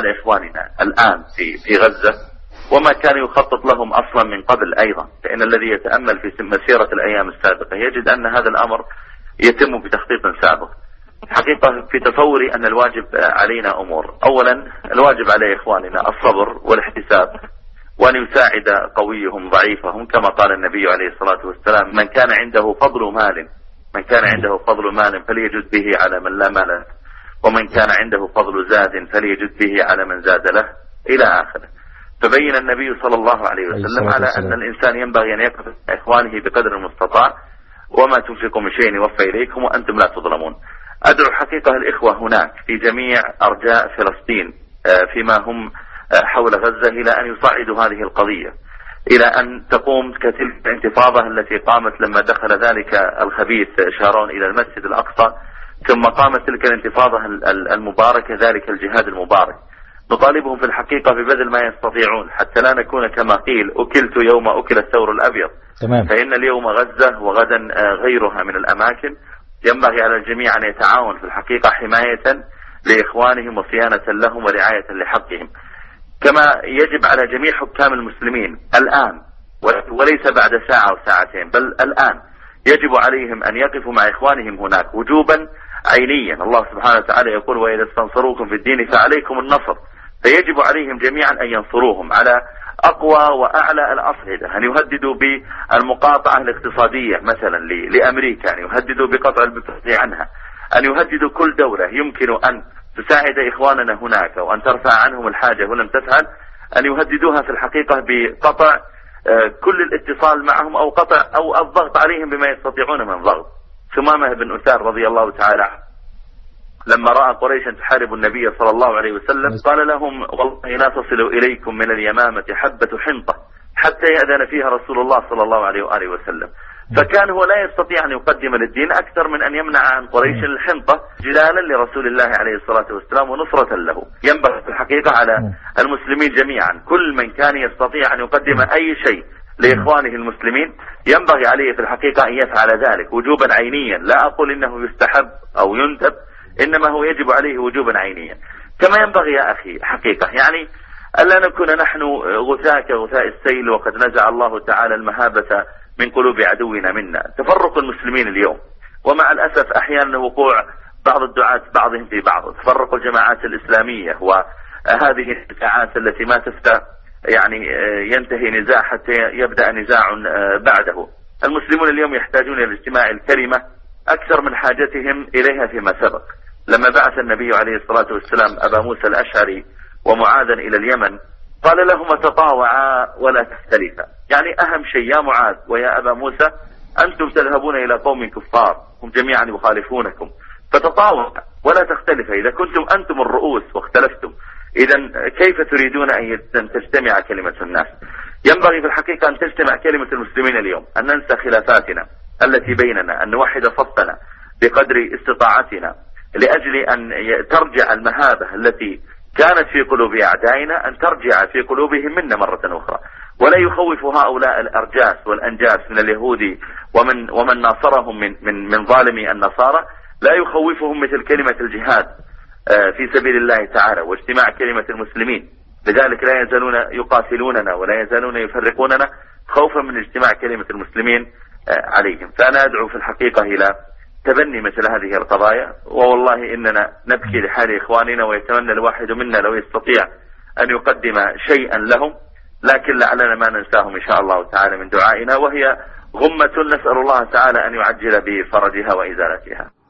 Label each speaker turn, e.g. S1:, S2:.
S1: على إخواننا الآن في غزة وما كان يخطط لهم أصلا من قبل أيضا، فإن الذي يتأمل في مسيرة الأيام السابقة يجد أن هذا الأمر يتم بتخطيط سابق. حقيقة في تصوري أن الواجب علينا أمور. أولا الواجب على إخواننا الصبر والاحتساب، وأن يساعد قويهم ضعيفهم، كما قال النبي عليه الصلاة والسلام: من كان عنده فضل مال فليجد به على من لا مال له، ومن كان عنده فضل زاد فليجد به على من زاد له، إلى آخره. فبين النبي صلى الله عليه وسلم على أن الإنسان ينبغي أن يقف مع إخوانه بقدر المستطاع، وما تنفقوا من شيء يوفى إليكم وأنتم لا تظلمون. أدعو حقيقة الإخوة هناك في جميع أرجاء فلسطين فيما هم حول غزة إلى أن يصعدوا هذه القضية، إلى أن تقوم كتلك الانتفاضة التي قامت لما دخل ذلك الخبيث شارون إلى المسجد الأقصى، ثم قامت تلك الانتفاضة المباركة، ذلك الجهاد المبارك. نطالبهم في الحقيقة ببذل ما يستطيعون حتى لا نكون كما قيل أكلت يوم أكل الثور الأبيض.
S2: تمام.
S1: فإن اليوم غزة وغدا غيرها من الأماكن، ينبغي على الجميع أن يتعاون في الحقيقة حماية لإخوانهم وصيانة لهم ورعاية لحقهم، كما يجب على جميع حكام المسلمين الآن وليس بعد ساعة أو ساعتين، بل الآن يجب عليهم أن يقفوا مع إخوانهم هناك وجوبا عينيا. الله سبحانه وتعالى يقول: وإذا استنصروكم في الدين فعليكم النصر. فيجب عليهم جميعا أن ينصروهم على أقوى وأعلى الأصعدة، أن يهددوا بالمقاطعة الاقتصادية مثلا لأمريكا، أن يهددوا بقطع البترول عنها، أن يهددوا كل دولة يمكن أن تساعد إخواننا هناك وأن ترفع عنهم الحاجة ولم تفعل، أن يهددوها في الحقيقة بقطع كل الاتصال معهم أو قطع أو الضغط عليهم بما يستطيعون من ضغط. ثمامة بن أثار رضي الله تعالى عنه لما رأى قريشا تحارب النبي صلى الله عليه وسلم قال لهم: والله لا تصل إليكم من اليمامة حبة حنطة حتى يأذن فيها رسول الله صلى الله عليه وآله وسلم. فكان هو لا يستطيع أن يقدم للدين أكثر من أن يمنع عن قريش الحنطة جلالا لرسول الله عليه الصلاة والسلام ونصرة له. ينبغي في الحقيقة على المسلمين جميعا، كل من كان يستطيع أن يقدم أي شيء لإخوانه المسلمين ينبغي عليه في الحقيقة أن يفعل ذلك وجوبا عينيا. لا أقول إنه يستحب أو يندب، إنما هو يجب عليه وجوبا عينيا. كما ينبغي يا أخي حقيقة يعني ألا نكون نحن غثاء كغثاء السيل وقد نزع الله تعالى المهابة من قلوب عدونا منا. تفرق المسلمين اليوم، ومع الأسف أحيانا وقوع بعض الدعاة بعضهم في بعض، تفرق الجماعات الإسلامية وهذه النزاعات التي ما تفتى يعني ينتهي نزاع حتى يبدأ نزاع بعده. المسلمون اليوم يحتاجون إلى اجتماع الكلمة أكثر من حاجتهم إليها فيما سبق. لما بعث النبي عليه الصلاة والسلام أبا موسى الأشعري ومعاذا إلى اليمن قال لهما: تطاوعا ولا تختلفا. يعني أهم شيء يا معاذ ويا أبا موسى أنتم تذهبون إلى قوم كفار هم جميعا يخالفونكم، فتطاوعوا ولا تختلفا. إذا كنتم أنتم الرؤوس واختلفتم، إذا كيف تريدون أن تجتمع كلمة الناس؟ ينبغي في الحقيقة أن تجتمع كلمة المسلمين اليوم، أن ننسى خلافاتنا التي بيننا، أن نوحد صفنا بقدر استطاعتنا لأجل أن ترجع المهابة التي كانت في قلوب أعدائنا أن ترجع في قلوبهم منا مرة أخرى. ولا يخوف هؤلاء الأرجاس والأنجاس من اليهود ومن ناصرهم من ظالمي النصارى، لا يخوفهم مثل كلمة الجهاد في سبيل الله تعالى واجتماع كلمة المسلمين. لذلك لا يزالون يقاتلوننا ولا يزالون يفرقوننا خوفا من اجتماع كلمة المسلمين عليهم. فأنا أدعو في الحقيقة إلى تبني مثل هذه القضايا، ووالله إننا نبكي لحال إخواننا ويتمنى الواحد منا لو يستطيع أن يقدم شيئا لهم، لكن لعلنا ما ننساهم إن شاء الله تعالى من دعائنا، وهي غمة نسأل الله تعالى أن يعجل بفرجها وإزالتها.